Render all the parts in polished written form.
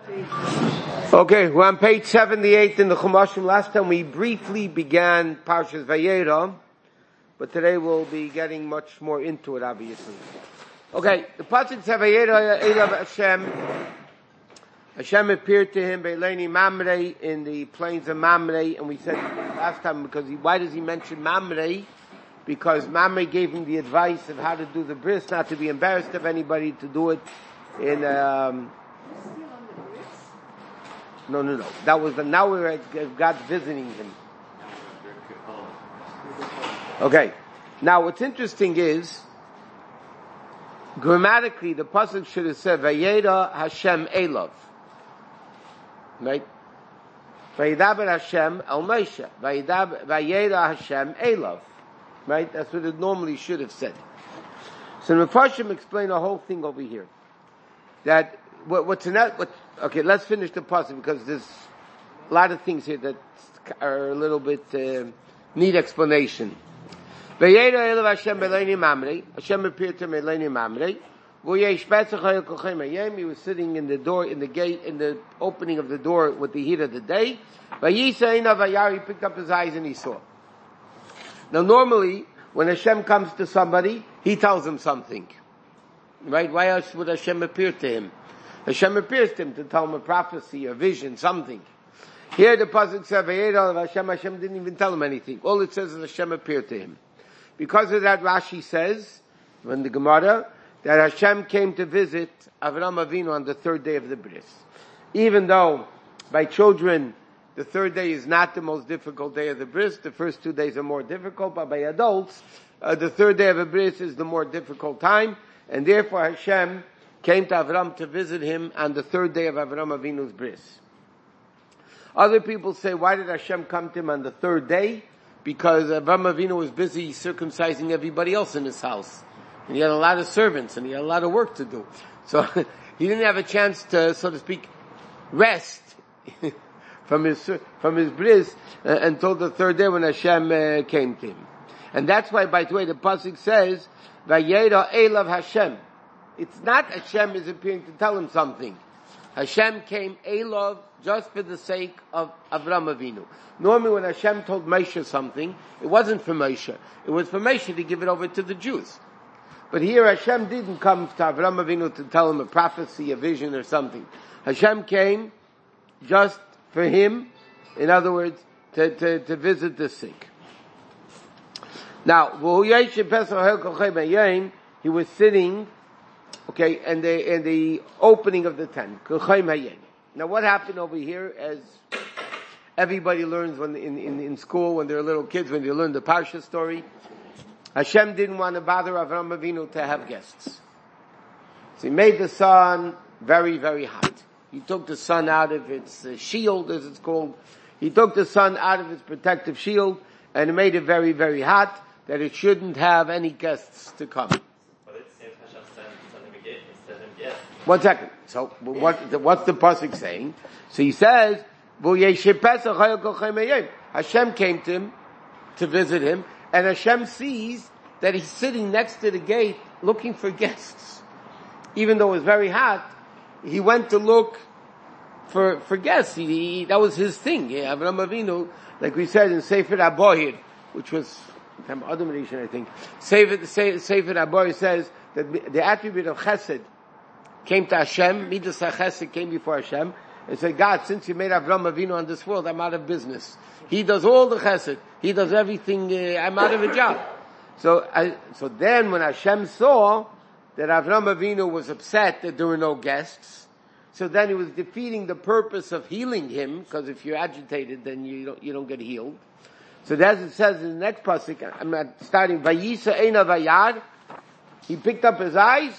Okay, we're on page 78 in the Chumashim. Last time we briefly began Parshas Vayera, but today we'll be getting much more into it, obviously. Okay, the Pasuk says Vayera Elav Hashem. Hashem appeared to him Beileni Mamre in the plains of Mamre, and we said last time why does he mention Mamre? Because Mamre gave him the advice of how to do the bris, not to be embarrassed of anybody, to do it in No. That was now we're at God visiting him. Okay. Now what's interesting is, grammatically, the pasuk should have said, Vayera Hashem Elav. Right? Vayidaber Hashem El Moshe. Vayera Hashem Elav. Right? That's what it normally should have said. So the Mepharshim explain the whole thing over here. That, okay, let's finish the pasuk because there's a lot of things here that are a little bit, need explanation. Vayera Elav Hashem Beleini Mamre. Hashem appeared to him Beleini Mamre. He was sitting in the door, in the gate, in the opening of the door with the heat of the day. He picked up his eyes and he saw. Now normally, when Hashem comes to somebody, he tells him something. Right? Why else would Hashem appear to him? Hashem appears to him to tell him a prophecy, a vision, something. Here the pasuk says, Hashem didn't even tell him anything. All it says is Hashem appeared to him. Because of that, Rashi says, in the Gemara, that Hashem came to visit Avraham Avinu on the third day of the bris. Even though, by children, the third day is not the most difficult day of the bris, the first 2 days are more difficult, but by adults, the third day of the bris is the more difficult time, and therefore Hashem came to Avram to visit him on the third day of Avram Avinu's bris. Other people say, why did Hashem come to him on the third day? Because Avram Avinu was busy circumcising everybody else in his house. And he had a lot of servants, and he had a lot of work to do. So he didn't have a chance to, so to speak, rest from his bris until the third day when Hashem came to him. And that's why, by the way, the pasuk says, Vayera Elav Hashem. It's not Hashem is appearing to tell him something. Hashem came Elav just for the sake of Avram Avinu. Normally when Hashem told Moshe something, it wasn't for Moshe. It was for Moshe to give it over to the Jews. But here Hashem didn't come to Avram Avinu to tell him a prophecy, a vision or something. Hashem came just for him, in other words, to visit the sick. Now, he was sitting, okay, in the opening of the tent. Now what happened over here, as everybody learns when in school, when they're little kids, when they learn the Parsha story, Hashem didn't want to bother Avram Avinu to have guests. So he made the sun very, very hot. He took the sun out of its shield, as it's called. He took the sun out of its protective shield and made it very, very hot, that it shouldn't have any guests to come. But it seems Hashem sent him a gift instead of yes. 1 second. So what's the pasuk saying? So he says, Hashem came to him to visit him, and Hashem sees that he's sitting next to the gate looking for guests. Even though it was very hot, he went to look for guests. That was his thing. Yeah, Avraham Avinu, like we said in Sefer Abohir, which was Adam Rishon, I think. Sefer Abohir says that the attribute of Chesed came to Hashem. Midas HaChesed came before Hashem and said, God, since you made Avraham Avinu on this world, I'm out of business. He does all the Chesed. He does everything. I'm out of a job. So then when Hashem saw that Avraham Avinu was upset that there were no guests, so then he was defeating the purpose of healing him, because if you're agitated, then you don't get healed. So as it says in the next pasuk, I'm not starting, Vayisa Eina Vayad, he picked up his eyes,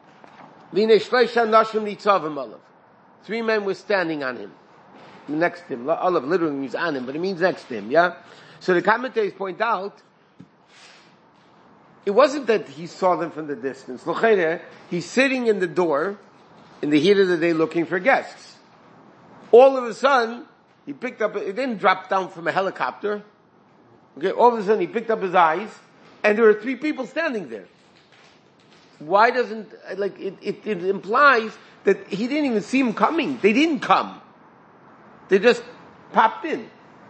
Three men were standing on him, next to him. Olav literally means on him, but it means next to him, yeah? So the commentators point out, it wasn't that he saw them from the distance. He's sitting in the door, in the heat of the day, looking for guests. All of a sudden, he picked up, it didn't drop down from a helicopter. Okay, all of a sudden he picked up his eyes, and there were 3 people standing there. why doesn't, like, it implies that he didn't even see him coming. They didn't come. They just popped in.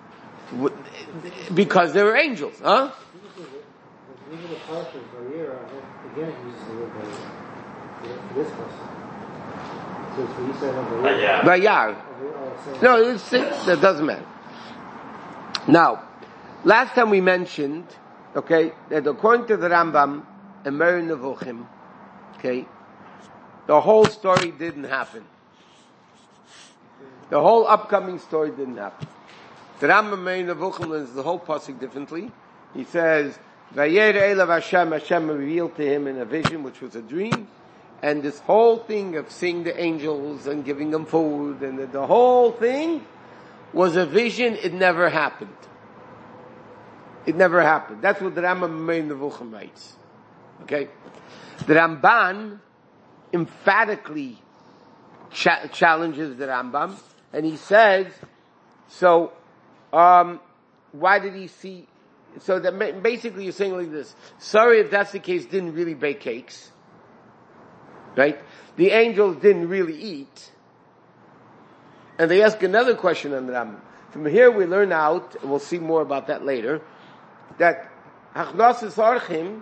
Because they were angels, huh? These are the partials for here. Again, he uses the word for this person. So it's for you said over here. Vayar. No, it's six. That doesn't matter. Now, last time we mentioned, okay, that according to the Rambam and Meir Nevuchim, okay, the whole story didn't happen. The whole upcoming story didn't happen. The Rambam Meir Nevuchim learns the whole pasuk differently. He says, Vayer Elav Hashem, Hashem revealed to him in a vision, which was a dream, and this whole thing of seeing the angels and giving them food, and the whole thing was a vision. It never happened. It never happened. That's what the Rambam Meir Nevuchim writes. Okay? The Ramban emphatically challenges the Rambam, and he says, so, why did he see? So that basically you're saying like this. Sorry if that's the case, didn't really bake cakes. Right? The angels didn't really eat. And they ask another question on the Rambam. From here we learn out, and we'll see more about that later, that Hachnasas Orchim,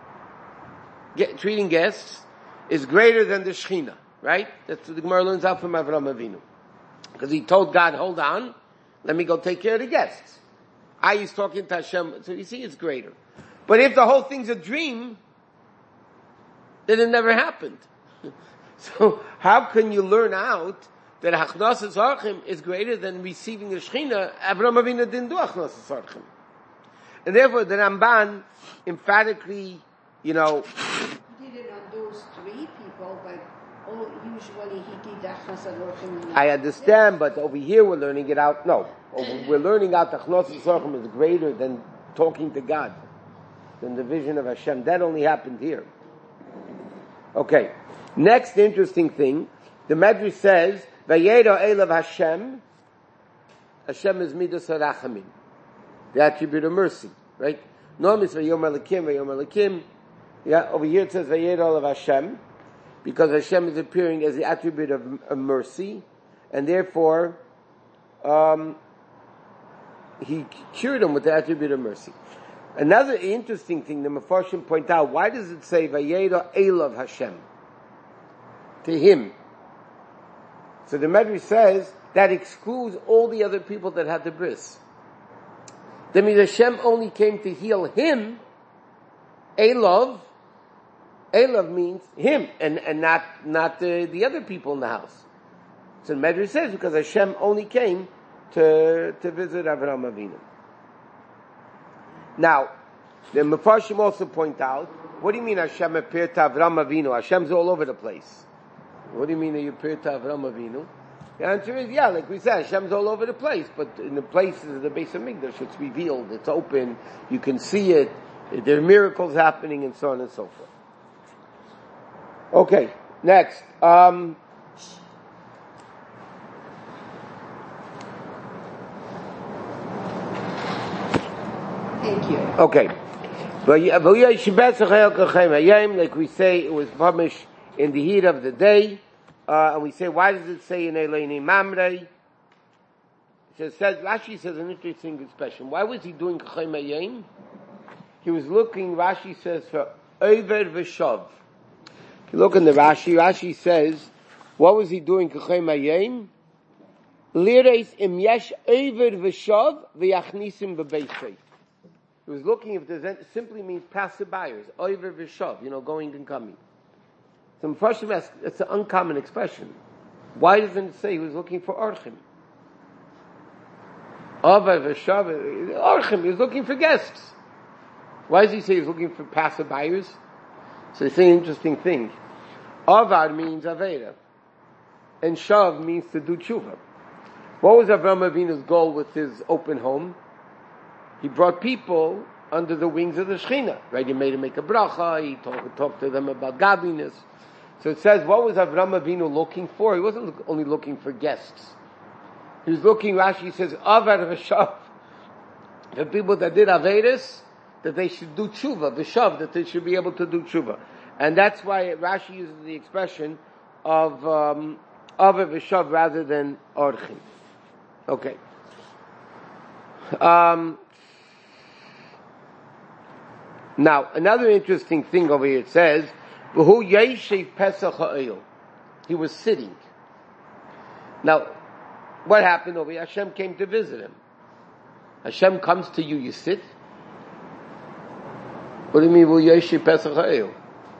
treating guests, is greater than the Shechina. Right? That's what the Gemara learns out from Avraham Avinu. Because he told God, hold on, let me go take care of the guests. He's talking to Hashem, so you see it's greater. But if the whole thing's a dream, then it never happened. So how can you learn out that Hachnasas Orchim is greater than receiving the Shechina? Avraham Avinu didn't do Hachnasas Orchim. And therefore the Ramban emphatically, He did it on those three people, but usually he did Hachnasas Orchim. I understand, but over here we're learning it out. No. We're learning out that Hachnasas Orchim is greater than talking to God, than the vision of Hashem. That only happened here. Okay. Next interesting thing, the Medrash says, Vayera Elav Hashem. Hashem is Midas HaRachamim, the attribute of mercy, right? Normally it's Vayom Elikim. Yeah, over here it says Vayera Elav Hashem, because Hashem is appearing as the attribute of mercy, and therefore, he cured him with the attribute of mercy. Another interesting thing, the Mefarshim point out, why does it say Vayera Elav Hashem? To him. So the Medrash says that excludes all the other people that had the bris. That means Hashem only came to heal him. Elav means him, and not the other people in the house. So the Medrash says because Hashem only came to visit Avraham Avinu. Now, the Mefarshim also point out, what do you mean Hashem appeared to Avraham Avinu? Hashem's all over the place. What do you mean that you appeared to Avraham Avinu? The answer is, yeah, like we said, Hashem's all over the place, but in the places of the Beis HaMikdash, it's revealed, it's open, you can see it, there are miracles happening, and so on and so forth. Okay, next. Thank you. Okay. Like we say, it was published in the heat of the day. And we say, why does it say in Eleni Mamre? It says, Rashi says an interesting expression. Why was he doing Kachem Hayim? He was looking, Rashi says, for Over V'Shav. If you look in the Rashi says, what was he doing Kachem Hayim? Lireis im yesh Over V'Shav v'yachnisim b'beisei. He was looking if there's any, simply means passerbyers, Over V'Shav, going and coming. So Mepharshim ask, it's an uncommon expression. Why doesn't it say he was looking for Orchim? Over V'Shav, Orchim, he was looking for guests. Why does he say he's looking for passerbyers? So it's an interesting thing. Avar means Avera. And Shav means to do tshuva. What was Avraham Avinu's goal with his open home? He brought people under the wings of the Shechina, right? He made him make a bracha, he talked to them about godliness. So it says, what was Avraham Avinu looking for? He wasn't only looking for guests. He was looking, Rashi says, Avar V'Shav. The people that did Averis, that they should do tshuva, V'Shav, that they should be able to do tshuva. And that's why Rashi uses the expression of a v'shav rather than orchim. Okay. Now, another interesting thing over here, it says, V'hu yeshiv pesach ha'oil. He was sitting. Now, what happened over here? Hashem came to visit him. Hashem comes to you, you sit? What do you mean, V'hu yeshiv pesach ha'oil?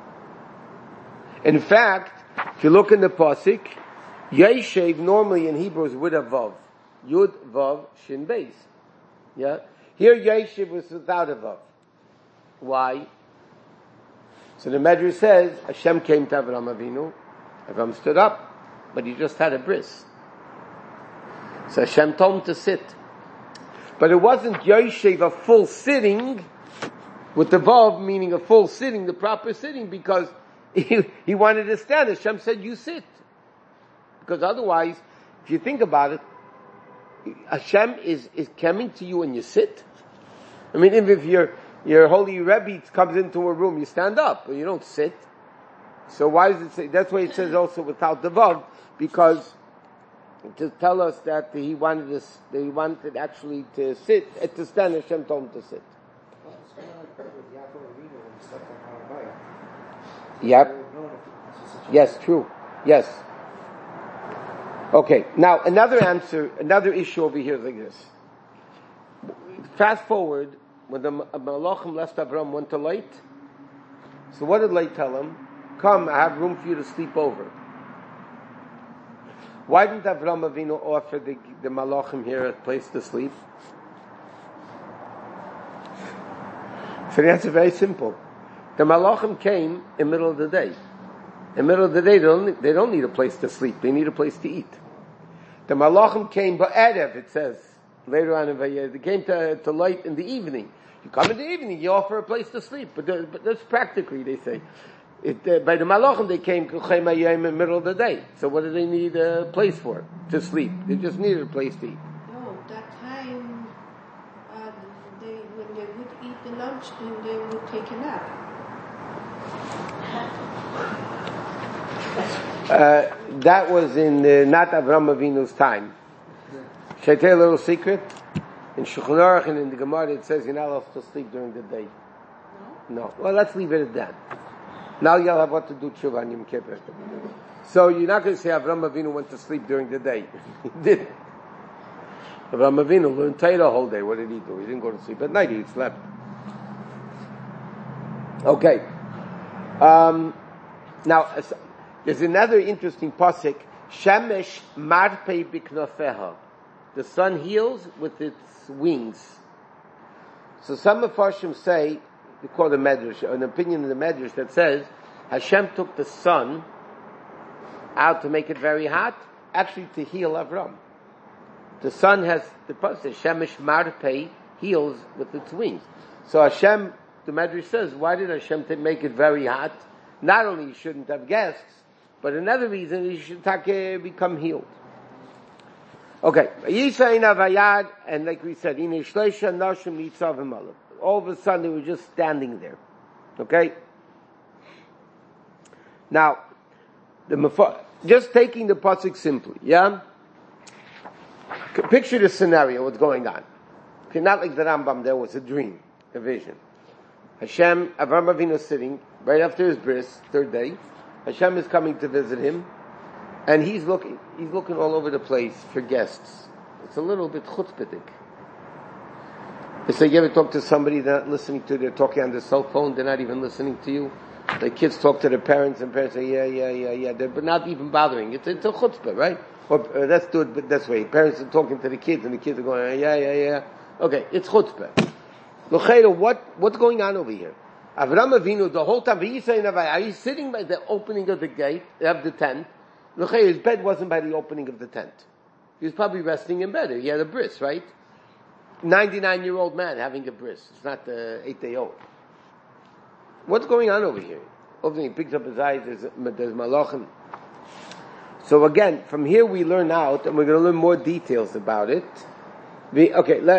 In fact, if you look in the pasuk, yeshiv normally in Hebrew is with a vav. Yud, vav, shin, beis. Yeah? Here yeshiv was without a vav. Why? So the Medrash says, Hashem came to Avraham Avinu, Avraham stood up, but he just had a bris. So Hashem told him to sit. But it wasn't yeshiv, a full sitting, with the vav, meaning a full sitting, the proper sitting, because he wanted to stand. Hashem said, you sit. Because otherwise, if you think about it, Hashem is coming to you and you sit. I mean, if your holy Rebbe comes into a room, you stand up, but you don't sit. So why does it say, that's why it says also without the vav, because to tell us that he wanted actually to sit, to stand, Hashem told him to sit. Well, it's kind of like with Yaakov Avinu and stuff like Mount Bayit. Yep. Yes, true. Yes. Okay. Now, another issue over here is like this. Fast forward, when the Malachim left Avram, went to Lot. So what did Lot tell him? Come, I have room for you to sleep over. Why didn't Avram Avinu offer the Malachim here a place to sleep? So the answer is very simple. The Malachim came in the middle of the day. In the middle of the day, they don't need a place to sleep. They need a place to eat. The Malachim came ba'erev, it says, later on in Vayeh. They came to Lot in the evening. You come in the evening, you offer a place to sleep. But that's practically, they say. By the Malachim, they came in the middle of the day. So what do they need a place for? To sleep. They just needed a place to eat. No, that time, when they would eat the lunch, then they would take a nap. That was in not Avram Avinu's time. Should I tell you a little secret? In Shulchan Aruch and in the Gemara it says you're not allowed to sleep during the day. No. Well, let's leave it at that. Now you'll have what to do tshuva on Yom Kippur. So you're not going to say Avram Avinu went to sleep during the day. He didn't. Avram Avinu learned Torah the whole day. What did he do? He didn't go to sleep at night. He slept. Okay. Now, there's another interesting pasuk. Shemesh marpei biknofeha. The sun heals with its wings. So some Mefarshim say, we call the Medrash, an opinion in the Medrash that says Hashem took the sun out to make it very hot, actually to heal Avram. The sun has the pasuk Shemesh marpei, heals with its wings. So Hashem, the Medrash says, why did Hashem make it very hot? Not only you shouldn't have guests, but another reason is you should become healed. Okay. And like we said, all of a sudden they were just standing there. Okay? Now, just taking the pasuk simply, yeah? Picture the scenario, what's going on. Okay, not like the Rambam, there was a dream, a vision. Hashem, Avram Avinu sitting, right after his bris, third day. Hashem is coming to visit him, and he's looking all over the place for guests. It's a little bit chutzpahdik. They say, you ever talk to somebody they're not listening to, they're talking on their cell phone, they're not even listening to you? The kids talk to their parents, and parents say, yeah, but not even bothering. It's a chutzpah, right? Or let's do it this way. Parents are talking to the kids, and the kids are going, yeah. Okay, it's chutzpah. What's going on over here? Avram Avinu, the whole time, he's sitting by the opening of the gate, of the tent. His bed wasn't by the opening of the tent. He was probably resting in bed. He had a bris, right? 99-year-old man having a bris. It's not 8-day-old. What's going on over here? Over he picks up his eyes, there's malachim. So again, from here we learn out, and we're going to learn more details about it.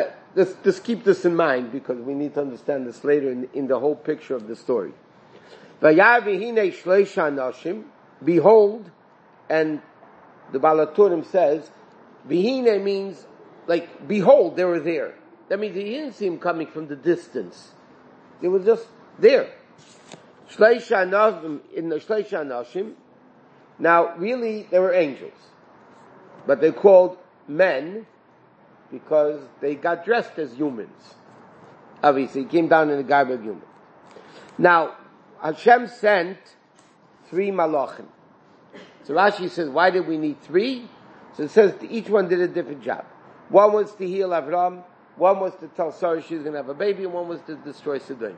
Let's just keep this in mind, because we need to understand this later in the whole picture of the story. Vayar v'hinei shleisha nashim, behold, and the Balaturim says, v'hinei means, like, behold, they were there. That means he didn't see him coming from the distance. They were just there. Shleisha nashim, in the shleisha nashim. Now, really, they were angels. But they're called men because they got dressed as humans. Obviously, he came down in the garb of human. Now, Hashem sent 3 malachim. So Rashi says, why did we need 3? So it says each one did a different job. One was to heal Avram, one was to tell Sarah she's going to have a baby, and one was to destroy Sodom.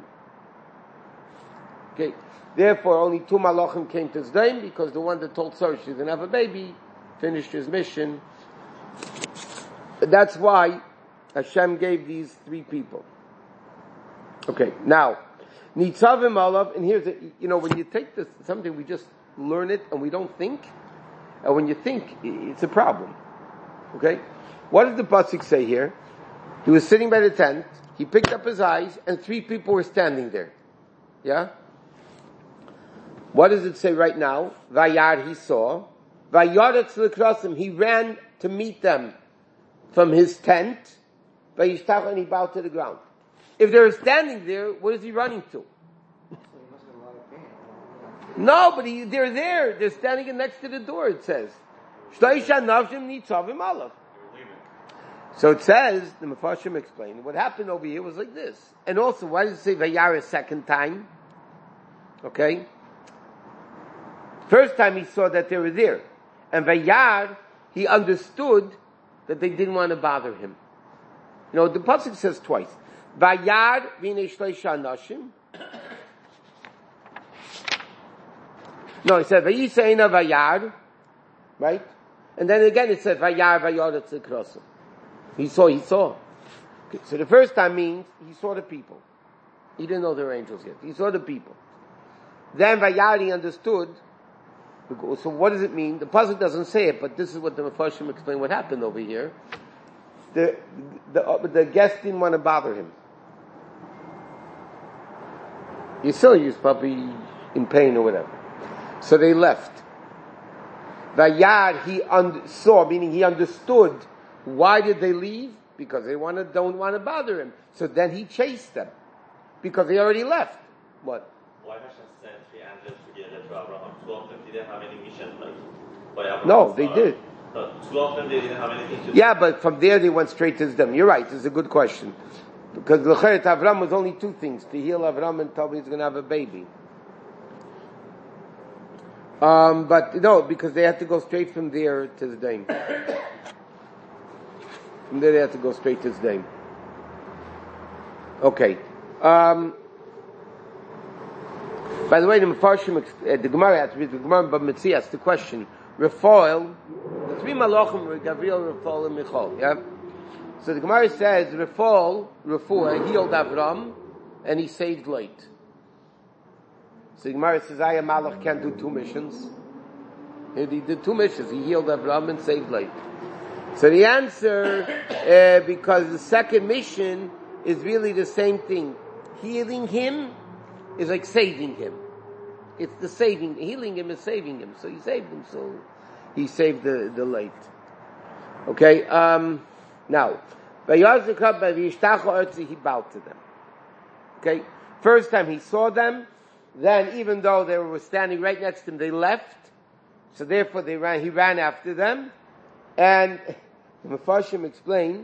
Okay. Therefore, only 2 malachim came to Sodom, because the one that told Sarah she's going to have a baby finished his mission. That's why Hashem gave these 3 people. Okay, now, Nitzavim Olav, and here's when you take this, something we just learn it and we don't think, and when you think, it's a problem. Okay? What does the pasuk say here? He was sitting by the tent, he picked up his eyes, and 3 people were standing there. Yeah? What does it say right now? Vayar, he saw. Vayaretz l'krasim, he ran to meet them from his tent. Vayishtach, and he bowed to the ground. If they're standing there, what is he running to? No, but they're there. They're standing next to the door, it says. Shleisha nafshim nitzavim alav. So it says, the Mefarshim explained, what happened over here was like this. And also, why does it say Vayar a second time? Okay? First time he saw that they were there. And Vayar, he understood that they didn't want to bother him. The pasuk says twice. Vayar v'nei shleisha nashim. No, it said Vayiseina Vayar, right? And then again it said Vayar Vayaretz l'krasim. He saw. Okay, so the first time means he saw the people. He didn't know they were angels yet. He saw the people. Then Vayar, he understood. So what does it mean? The pasuk doesn't say it, but this is what the Mefarshim explain what happened over here. The guest didn't want to bother him. You saw he was probably in pain or whatever. So they left. Vayar, he saw, meaning he understood. Why did they leave? Because they don't want to bother him. So then he chased them. Because they already left. What? Why Hashem sent 3 angels together to Abraham? 2 of them didn't have any mission, by Abraham. No, they did. 2 of them they didn't have anything to do. Yeah, but from there they went straight to them. You're right, it's a good question. Because L'cheret Avram was only 2 things. To heal Avram and tell me he's going to have a baby. But no, because they had to go straight from there to the Dame. From there they had to go straight to the Dame. Okay. By the way, the Mefarshim, the Gemara has to read the Gemara, but Metzi asks the question. Refoil, the 3 malachim were Gabriel, Refoil, and Michal. Yeah. So the Gemara says Refoil, healed Avram, and he saved Lot. So the Gemara says, a malach can't do 2 missions. He did 2 missions. He healed Avram and saved Lot. So the answer, because the second mission is really the same thing. Healing him is like saving him. It's the saving. Healing him is saving him. So he saved him. So he saved the Lot. Okay. Now, he bowed to them. Okay. First time he saw them. Then, even though they were standing right next to him, they left. So therefore, he ran after them. And the Mefarshim explain,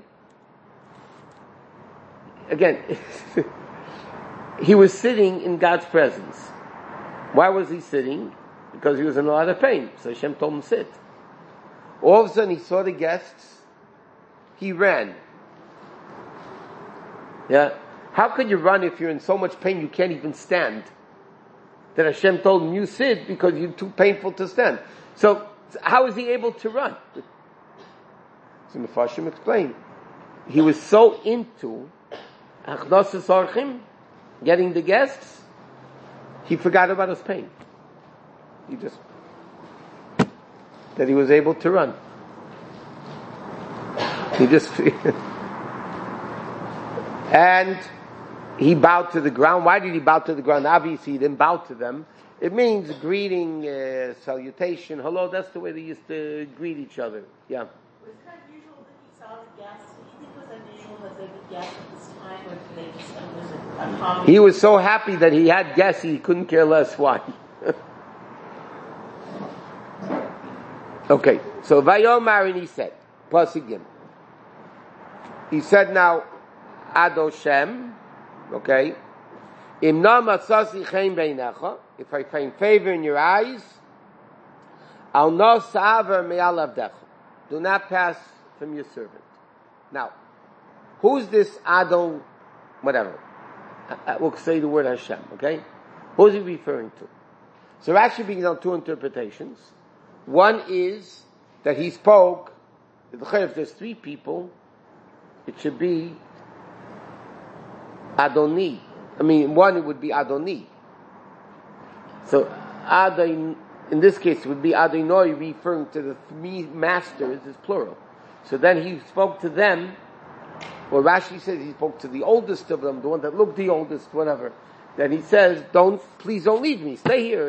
again, he was sitting in God's presence. Why was he sitting? Because he was in a lot of pain. So Hashem told him to sit. All of a sudden, he saw the guests. He ran. Yeah? How could you run if you're in so much pain you can't even stand? That Hashem told him, you sit because you're too painful to stand. So, how is he able to run? So Mefarshim explained. He was so into Achdasas Orchim, getting the guests, he forgot about his pain. That he was able to run. And he bowed to the ground. Why did he bow to the ground? Obviously, he didn't bow to them. It means greeting, salutation, hello. That's the way they used to greet each other. Yeah. Was it unusual that he saw the guests? Do you think it was unusual that there were guests at this time, or did they just, was it a common? He was so happy that he had guests, he couldn't care less why. Okay, so Vayomar, and he said, plus again. He said now, Adoshem, okay, Im na matzasi chen beinecha, if I find favor in your eyes, Al no sa'aver me'al avdecha. Do not pass from your servant. Now, who's this Adon, whatever? We'll say the word Hashem, okay? Who's he referring to? So Rashi brings down two interpretations. One is that he spoke, if there's three people, it should be Adoni. I mean, one it would be Adoni. So Adon, in this case, it would be Adonai referring to the three masters, is plural. So then he spoke to them. Well, Rashi says he spoke to the oldest of them, the one that looked the oldest, whatever. Then he says, please don't leave me, stay here,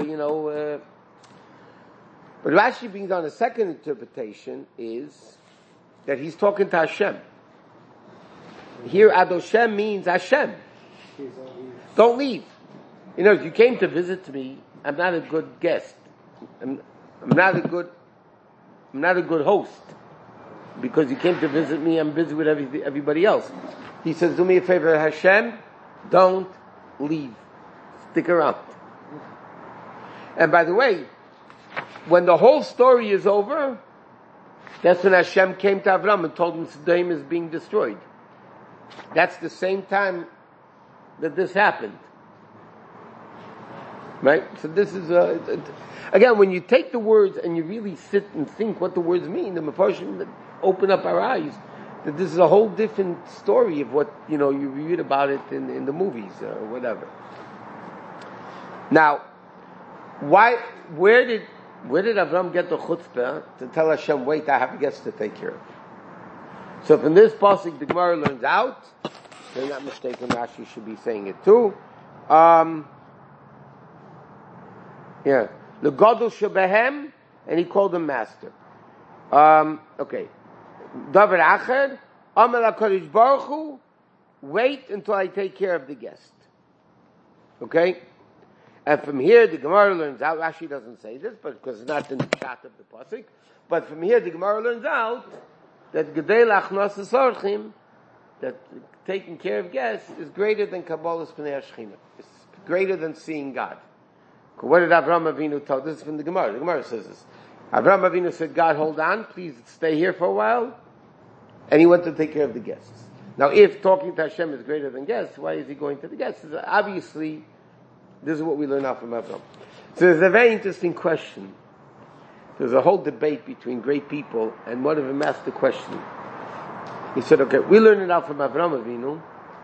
But Rashi brings on a second interpretation is that he's talking to Hashem. Here, Adoshem means Hashem. Don't leave. If you came to visit me, I'm not a good guest. I'm not a good host. Because you came to visit me, I'm busy with everybody else. He says, do me a favor, Hashem, don't leave. Stick around. And by the way, when the whole story is over, that's when Hashem came to Avram and told him Sodom is being destroyed. That's the same time that this happened. Right? So this is, again, when you take the words and you really sit and think what the words mean, the Mefarshim open up our eyes, that this is a whole different story of what, you read about it in the movies or whatever. Now, where did Avram get the chutzpah to tell Hashem, wait, I have guests to take care of? So from this pasuk, the Gemara learns out, if I'm not mistaken, Rashi should be saying it too. The Gadol Shebehem, and he called him master. Okay. Davar Acher, Amar HaKadosh Baruch Hu, wait until I take care of the guest. Okay? And from here, the Gemara learns out, Rashi doesn't say this, but because it's not in the shot of the pasuk, but from here, the Gemara learns out that Gedei Lachnos Esorchim, that taking care of guests is greater than Kabbalah's Pnei HaShechina. It's greater than seeing God. What did Avraham Avinu tell? This is from the Gemara. The Gemara says this. Avraham Avinu said, God, hold on, please stay here for a while. And he went to take care of the guests. Now, if talking to Hashem is greater than guests, why is he going to the guests? Obviously, this is what we learn out from Avraham. So there's a very interesting question. There's a whole debate between great people, and one of them asked the question. He said, okay, we learn it out from Avraham Avinu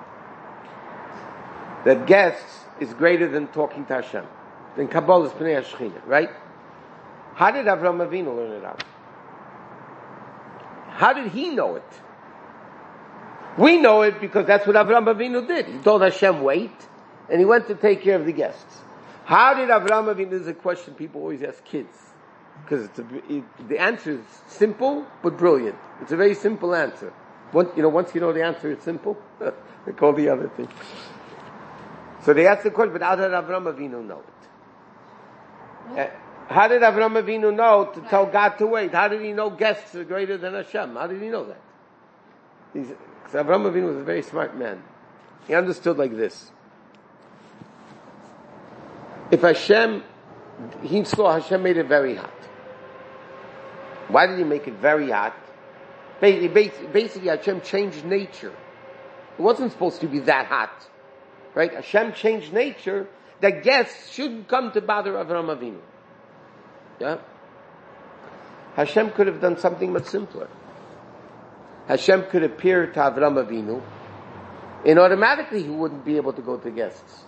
that guests is greater than talking to Hashem. Then Kabbalah is Pnei HaShechina, right? How did Avraham Avinu learn it out? How did he know it? We know it because that's what Avraham Avinu did. He told Hashem, wait, and he went to take care of the guests. How did Avraham Avinu, this is a question people always ask kids. Because the answer is simple, but brilliant. It's a very simple answer. Once you know the answer is simple, they call the other thing. So they asked the question, but how did Avraham Avinu know it? How did Avraham Avinu know to tell God to wait? How did he know guests are greater than Hashem? How did he know that? Because Avraham Avinu was a very smart man. He understood like this. If he saw Hashem made it very hot. Why did he make it very hot? Basically, Hashem changed nature. It wasn't supposed to be that hot. Right? Hashem changed nature that guests shouldn't come to bother Avraham Avinu. Yeah? Hashem could have done something much simpler. Hashem could appear to Avraham Avinu, and automatically he wouldn't be able to go to guests.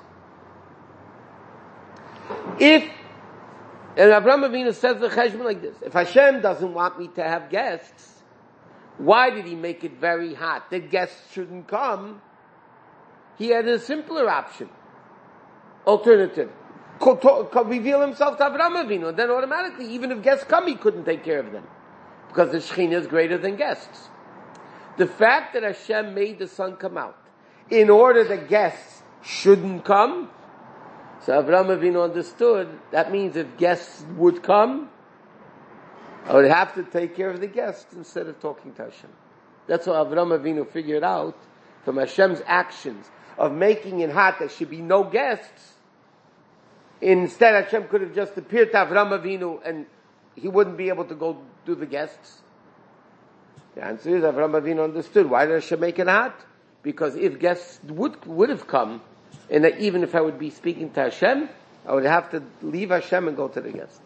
And Avraham Avinu says the cheshbon like this: if Hashem doesn't want me to have guests, why did he make it very hot? That guests shouldn't come. he had a simpler option, alternative. Could reveal himself to Avraham Avinu, and then automatically, even if guests come, he couldn't take care of them. Because the Shekhinah is greater than guests. The fact that Hashem made the sun come out, in order that guests shouldn't come, so Avraham Avinu understood, that means if guests would come, I would have to take care of the guests instead of talking to Hashem. That's what Avraham Avinu figured out from Hashem's actions of making it hot there should be no guests. Instead, Hashem could have just appeared to Avraham Avinu and he wouldn't be able to go do the guests. The answer is Avraham Avinu understood. Why did Hashem make it hot? Because if guests would have come, and that even if I would be speaking to Hashem, I would have to leave Hashem and go to the guests.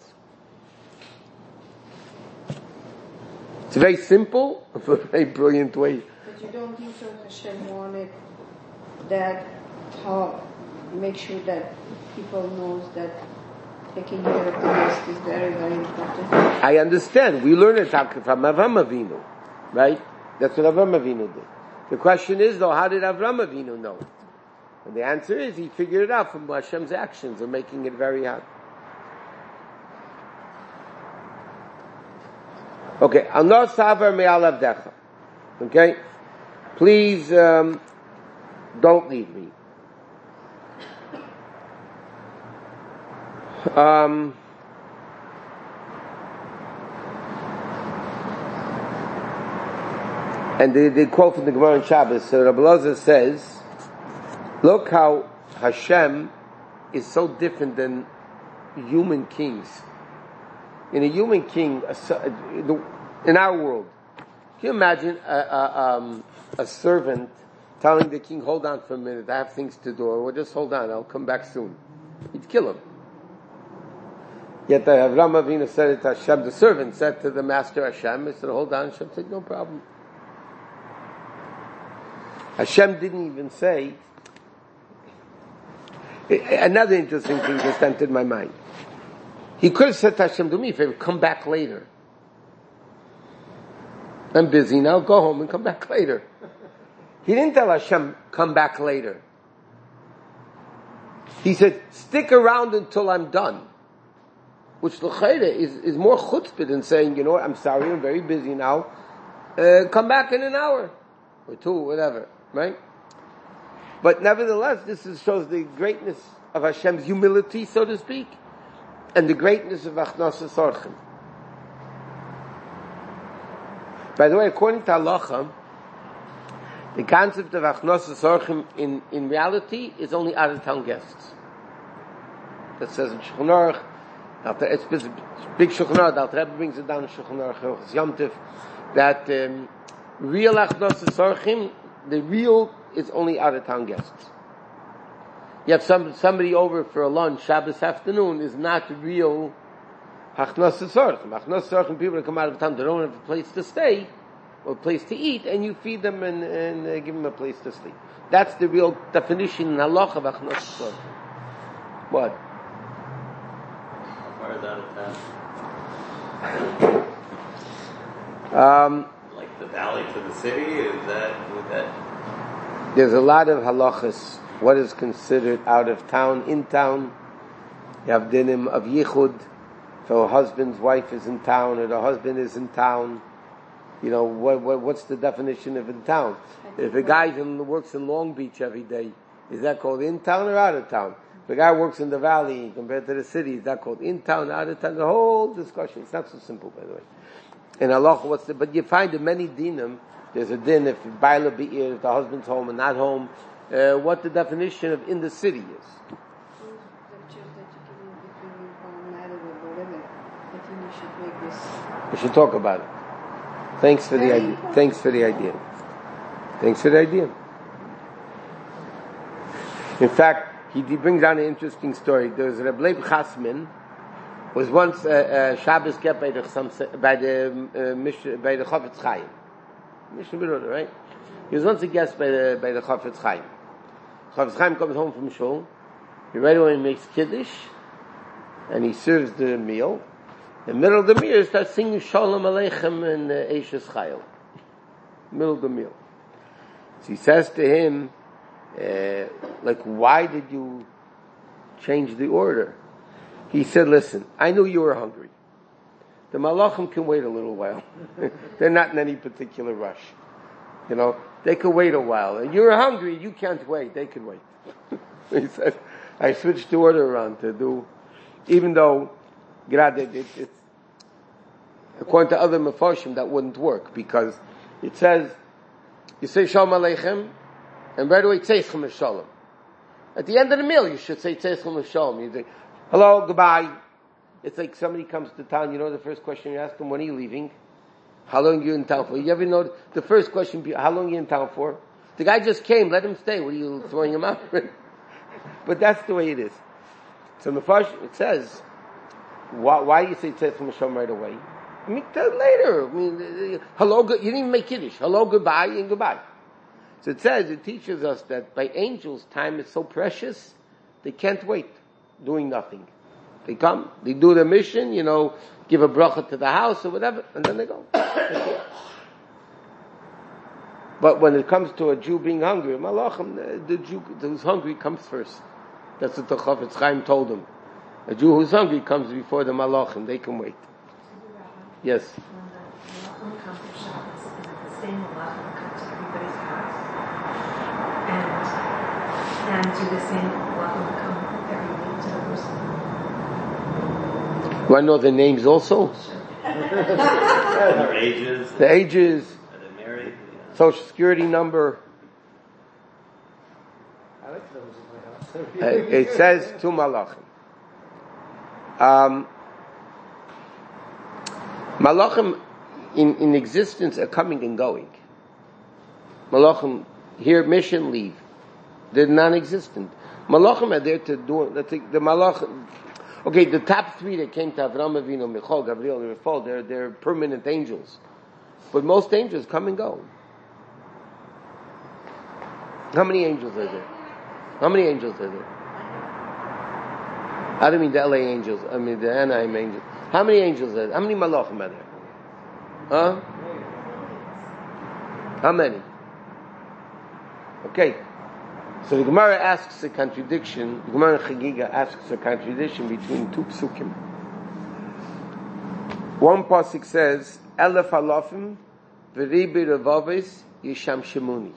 It's very simple, but a very brilliant way. But you don't think so Hashem wanted that, how make sure that people knows that taking care of the guest is very, very important. I understand. We learn it from Avraham Avinu, right? That's what Avraham Avinu did. The question is, though, how did Avraham Avinu know? And the answer is, he figured it out from Hashem's actions of making it very hot. Okay, Anor Savar Me'al Avdecha. Okay? Please, don't leave me. And the quote from the Gemara in Shabbos, so Rabbi Elazar says, look how Hashem is so different than human kings. In a human king, in our world, can you imagine a servant telling the king, hold on for a minute, I have things to do, or just hold on, I'll come back soon. He'd kill him. Yet Avraham Avinu said it to Hashem, the servant said to the master Hashem, he said, hold on, Hashem said, no problem. Hashem didn't even say, another interesting thing just entered my mind. He could have said to Hashem, do me a favor, come back later. I'm busy now, go home and come back later. He didn't tell Hashem, come back later. He said, stick around until I'm done. Which l'chayre is more chutzpah than saying, you know what, I'm sorry, I'm very busy now. Come back in an hour or two, whatever, right? But nevertheless, shows the greatness of Hashem's humility, so to speak, and the greatness of Achnasas Orchim. By the way, according to Halacha, the concept of Achnasas Orchim in reality is only out-of-town guests. That says in Shulchan Aruch, it's big Shulchan Aruch, the Alter Rebbe brings it down in Shulchan Aruch, Yom Tov, that real Achnasas Orchim, the real is only out-of-town guests. You have somebody over for a lunch Shabbos afternoon is not real Achnasas Orchim. Achnasas Orchim, people that come out of town, they don't have a place to stay or a place to eat, and you feed them and give them a place to sleep. That's the real definition in Halacha of Achnasas Orchim. What? How far is out of town? Like the valley to the city? Would that? There's a lot of halachas. What is considered out of town, in town? You have dinim of yichud. If a husband's wife is in town or the husband is in town, you know, what's the definition of in town? If a guy works in Long Beach every day, is that called in town or out of town? If a guy works in the valley compared to the city, is that called in town, out of town? The whole discussion. It's not so simple, by the way. In Allah, but you find in many dinim, there's a din if Baila Be'ir, if the husband's home and not home, what the definition of in the city is. We should talk about it. Thanks for the idea. Thanks for the idea. In fact, he brings down an interesting story. There was Reb Leib Chasman, was once Shabbos kept by the Chafetz Chaim. Mishnah Berurah, right? He was once a guest by the Chafetz Chaim. Chafetz Chaim comes home from shul. He right away makes kiddush, and he serves the meal. In the middle of the meal, he starts singing Shalom Aleichem and Eishes Chayil. Middle of the meal. So he says to him, like, why did you change the order? He said, listen, I knew you were hungry. The malachim can wait a little while. They're not in any particular rush. You know, they could wait a while. You're hungry, you can't wait. They can wait. He said, I switched the order around to do, even though, it's according to other mefarshim, that wouldn't work, because it says, you say Shalom Aleichem, and right away, Tzeichem Shalom. At the end of the meal, you should say Tzeichem Shalom. You say, hello, goodbye. It's like somebody comes to town, you know the first question you ask them, when are you leaving? How long are you in town for? You ever know the first question, how long are you in town for? The guy just came, let him stay. What are you throwing him out? But that's the way it is. So Mefarshim, it says, why do you say Tzeichem Shalom right away? I mean, tell later. I mean, hello, you didn't even make Kiddush. Hello, goodbye, and goodbye. So it says, it teaches us that by angels, time is so precious, they can't wait, doing nothing. They come, they do their mission, you know, give a bracha to the house or whatever, and then they go. But when it comes to a Jew being hungry, malachim, the Jew who's hungry comes first. That's what the Chafetz Chaim told him. A Jew who's hungry comes before the malachim. They can wait. Yes. When the malachim come for Shabbos, is it the same malachim come to everybody's house? And do the same malachim come every week to the person? Do I know the names also? Their ages. The ages. Are they married? Yeah. Social security number. I like those in my house. It says two malachim. Malachim in existence are coming and going. Malachim here, mission, leave. They're non-existent. Malachim are there to do. The malachim. Okay, the top three that came to Avram Avinu, Michal, Gabriel, and Raphael, they're permanent angels. But most angels come and go. How many angels are there? How many angels are there? I don't mean the LA angels. I mean the Anaheim angels. How many angels are there? How many malachim are there? Huh? How many? Okay. So the Gemara asks a contradiction. The Gemara in Chagiga asks a contradiction between two psukim. One pasuk says, "Elef alafim v'ribi revaves yisham shemuni."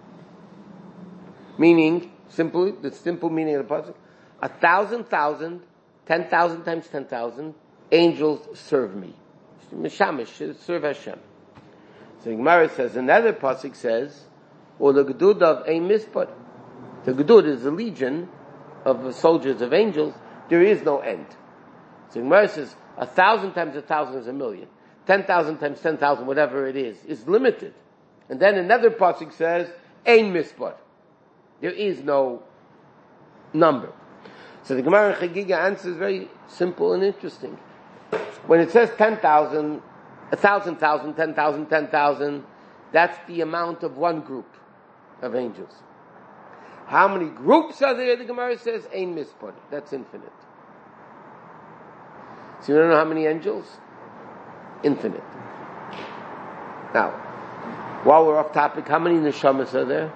Meaning, the simple meaning of the pasuk: 1,000, 10,000 times 10,000 angels serve me. Mishamish, serve Hashem. So the Gemara says, another pasuk says, "Or the gedud of a mispot." The gedud is a legion of soldiers of angels. There is no end. So the Gemara says, 1,000 times 1,000 is 1,000,000. 10,000 times 10,000, whatever it is limited. And then another pasuk says, "Ein mispot." There is no number. So the Gemara in Chagiga answers very simple and interesting. When it says 10,000, 1,000, 10,000, 10,000, that's the amount of one group of angels. How many groups are there? The Gemara says, Ein mispot. That's infinite. So you don't know how many angels? Infinite. Now, while we're off topic, how many neshamas are there?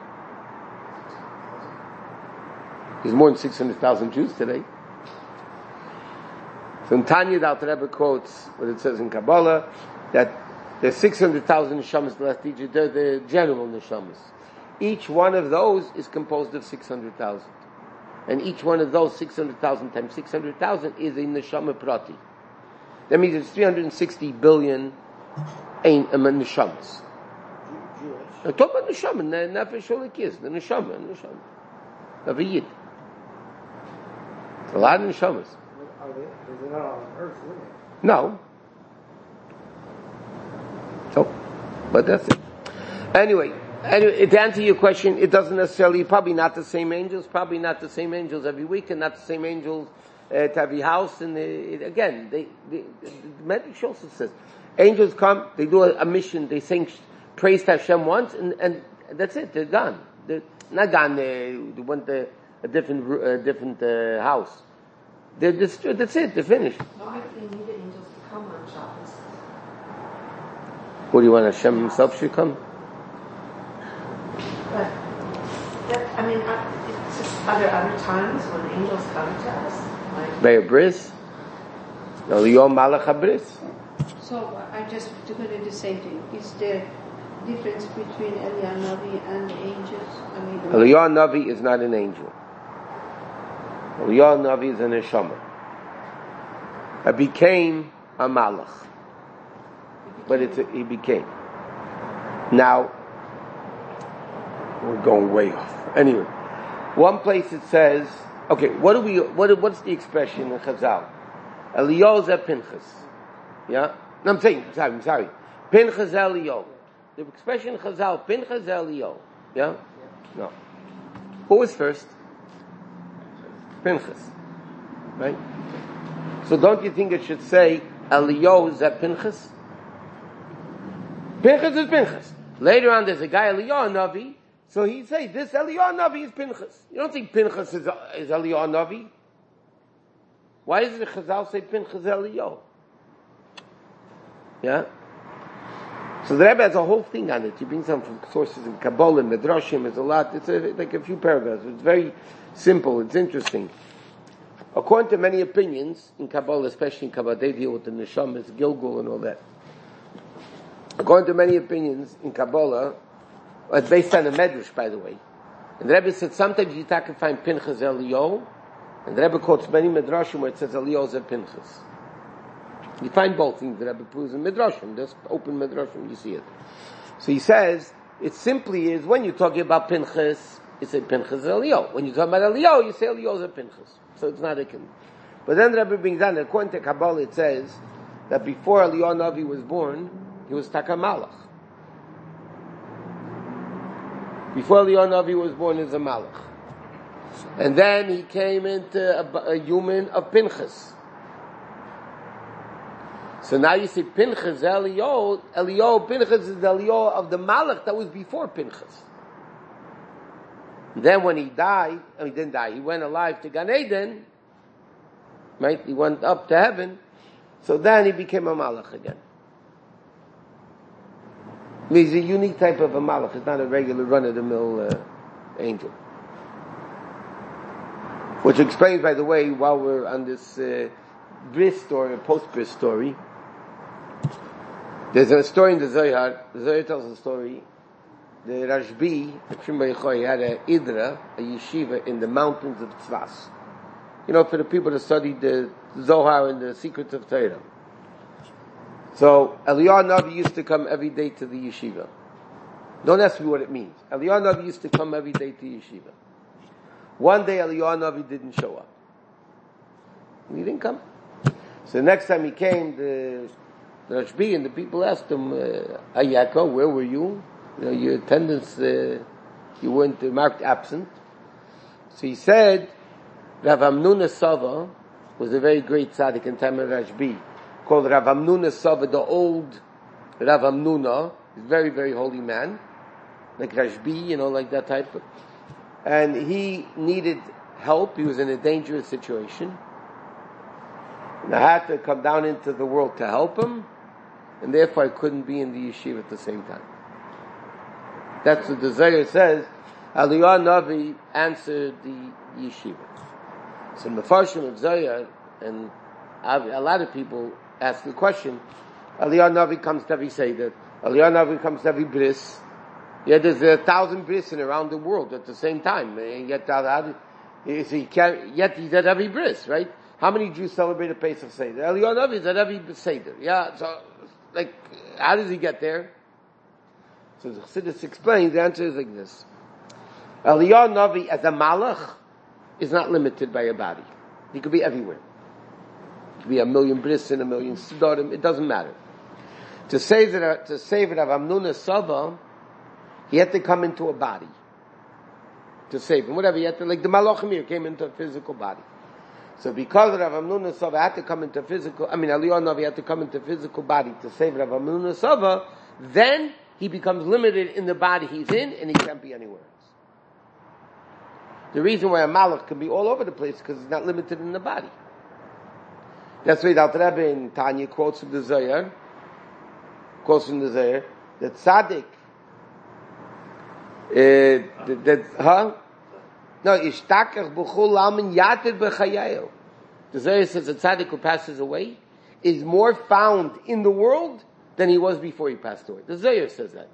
There's more than 600,000 Jews today. So in Tanya, the Alter Rebbe quotes what it says in Kabbalah, that there's 600,000 neshamas left Egypt. They're the general neshamas. Each one of those is composed of 600,000. And each one of those 600,000 times 600,000 is a neshama prati. That means it's 360 billion neshamas. I talk about neshama, nefesh olikis, the neshama of a yid. It's a lot of neshamas. They're not on earth, living. No. So, but that's it. Anyway, to answer your question, it doesn't necessarily, probably not the same angels every week, and not the same angels to every house. And again, the Medrash also says, angels come, they do a mission, they sing praise to Hashem once, and that's it, they're gone. They're not gone, they went to a different house. They're destroyed, that's it, they're finished. Why do they need the angels to come on Shabbos? What do you want, Hashem himself should come? But, I Are there other times when angels come to us? Like, By a bris? Eliyahu Malach HaBris. So I just took it the same thing. Is there difference between Eliyahu Navi and the angels? I mean, Eliyahu Navi is not an angel. Eliyahu Navi is an neshama. It became a malach. But he became. Now, we're going way off. Anyway, one place it says, okay, what's the expression in Chazal? Eliyahu ze Pinchas. Yeah? No, I'm sorry. Pinchas Eliyahu. The expression Chazal, Pinchas Eliyahu. Yeah? No. Who was first? Pinchas. Right? So don't you think it should say Eliyahu ze Pinchas? Pinchas is Pinchas. Later on there's a guy Eliyahu Navi, so he says this Eliyahu Navi is Pinchas. You don't think Pinchas is Eliyahu Navi? Why does the Chazal say Pinchas Eliyahu? Yeah? So the Rebbe has a whole thing on it. He brings some from sources in Kabbalah, Midrashim, there's a lot. It's like a few paragraphs. It's very simple. It's interesting. According to many opinions in Kabbalah, especially in Kabbalah, they deal with the Neshamas, Gilgul and all that. According to many opinions in Kabbalah, it's based on a Medrash, by the way. And the Rebbe said sometimes you can find Pinchas Eliyahu, and the Rebbe quotes many Midrashim where it says Eliyahu is Pinchas. You find both things the Rebbe proves in Midrashim. Just open Midrashim, you see it. So he says, it simply is, when you're talking about Pinchas, you say Pinchas Eliyahu. When you're talking about Eliyahu, you say Eliyahu is Pinchas. So it's not a kin. But then the Rebbe brings down, according to Kabbalah, it says that before Eliyahu Navi was born, he was Taka Malach. Before Eliyahu Navi was born, he was a Malach. And then he came into a human of Pinchas. So now you see Pinchas, Eliyahu, Pinchas is the Eliyahu of the Malach that was before Pinchas. Then when he died, he didn't die, he went alive to Gan Eden, right? He went up to heaven, so then he became a Malach again. He's a unique type of a Malach, it's not a regular run-of-the-mill angel. Which explains, by the way, while we're on this bris story, post-bris story, there's a story in the Zohar. The Zohar tells a story. The Rashbi, he had a idra, a yeshiva in the mountains of Tzvas. You know, for the people that studied the Zohar and the secrets of Torah. So Eliyahu Navi used to come every day to the yeshiva. Don't ask me what it means. Eliyahu Navi used to come every day to yeshiva. One day Eliyahu Navi didn't show up. He didn't come. So the next time he came, the Rashbi and the people asked him, Ayako, where were you? You know, your attendance, you weren't marked absent. So he said, Rav Amnuna Sava was a very great tzaddik in time of Rashbi, called Rav Amnuna Sava, the old Rav Amnuna, very, very holy man, like Rashbi, you know, like that type of. And he needed help. He was in a dangerous situation. And I had to come down into the world to help him, and therefore I couldn't be in the yeshiva at the same time. That's what the Zohar says. Eliyahu Navi answered the yeshiva. So Mefarshim of Zohar, and a lot of people ask the question, Eliyahu Navi comes to every Seder, Eliyahu Navi comes to every bris, yet there's 1,000 brisin around the world at the same time, yet he's at every bris, right? How many Jews celebrate a Pesach Seder? Eliyahu Navi is at every Seder. Yeah, so, how does he get there? So the Chassidus explains, the answer is like this. Eliyahu Navi as a Malach is not limited by a body. He could be everywhere. He could be a million bris and a million Sidorim, it doesn't matter. To save Rav Amnuna Sava, he had to come into a body. To save him. Whatever, he had to, like the Malachim here came into a physical body. So because Rav Amnuna Sava had to come into Eliyahu Navi had to come into physical body to save Rav Amnuna Sava, then he becomes limited in the body he's in, and he can't be anywhere else. The reason why a Malach can be all over the place because he's not limited in the body. That's why the Alter Rebbe in Tanya quotes from the Zohar, that Tzaddik, No, ishtakach b'chol almin yatir b'chayayu. The Zohar says a tzaddik who passes away is more found in the world than he was before he passed away. The Zohar says that.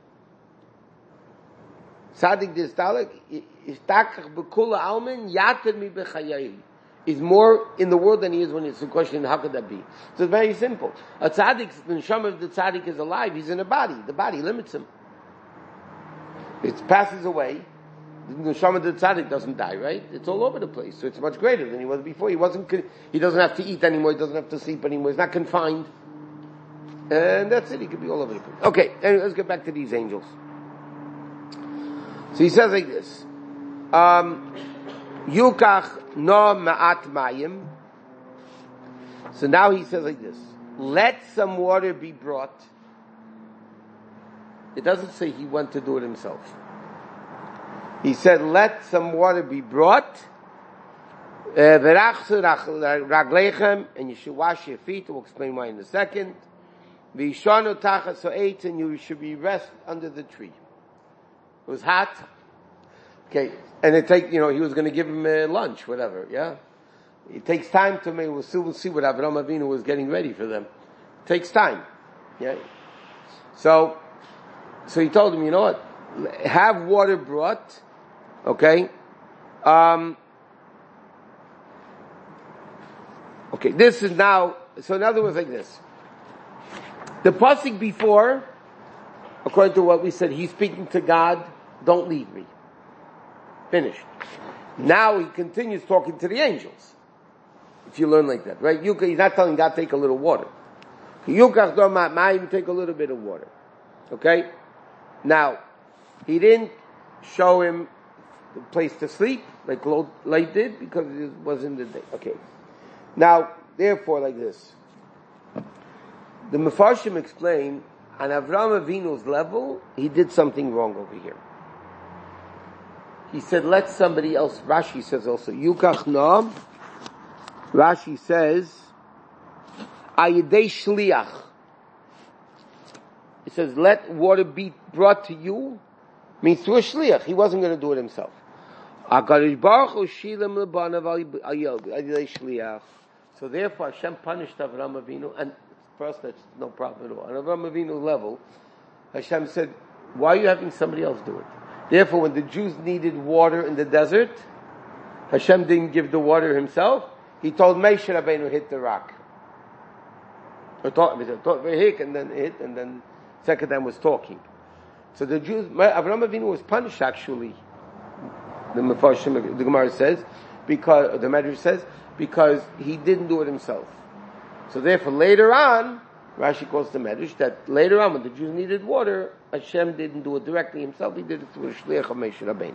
Tzaddik distalek ishtakach b'chol almin yatir mi b'chayayu. Is more in the world than he is when it's a question, how could that be? So it's very simple. A tzaddik, the neshama of the tzaddik is alive, he's in a body. The body limits him. It passes away. The neshama of the tzaddik doesn't die, right? It's all over the place. So it's much greater than he was before. He doesn't have to eat anymore, he doesn't have to sleep anymore, he's not confined. And that's it, he could be all over the place. Okay, anyway, let's get back to these angels. So he says like this. Yukach no ma'at mayim. So now he says like this. Let some water be brought. It doesn't say he went to do it himself. He said, let some water be brought. V'rachsu raglechem, and you should wash your feet. We'll explain why in a second. V'ishanu tachas ha'etz, and you should be rest under the tree. It was hot. Okay, and he was going to give him lunch, whatever, yeah? It takes time to make, we'll see what Avraham Avinu was getting ready for them. It takes time, yeah? So he told him, you know what? Have water brought, okay? Okay, this is now, so in other words like this. The pasuk before, according to what we said, he's speaking to God, don't leave me. Finished. Now he continues talking to the angels. If you learn like that, right? He's not telling God take a little water. Yukach do ma'ayim, take a little bit of water. Okay? Now, he didn't show him the place to sleep, like Lot did, because it was in the day. Okay. Now, therefore, like this. The Mefarshim explain, on Avraham Avinu's level, he did something wrong over here. He said, let somebody else, Rashi says also, Yukach no, Rashi says, Ayidei Shliach. It says, let water be brought to you, means through a Shliach. He wasn't going to do it himself. So therefore Hashem punished Avraham Avinu, and first that's no problem at all. On Avraham Avinu's level, Hashem said, why are you having somebody else do it? Therefore, when the Jews needed water in the desert, Hashem didn't give the water himself. He told Moshe Rabbeinu hit the rock. Or and then hit, and then second time was talking. So the Jews, Avraham Avinu was punished actually. The Gemara says, because the Medrash says, because he didn't do it himself. So therefore, later on, Rashi calls the Medrash that later on, when the Jews needed water, Hashem didn't do it directly himself; he did it through a shliach of Moshe Rabbeinu.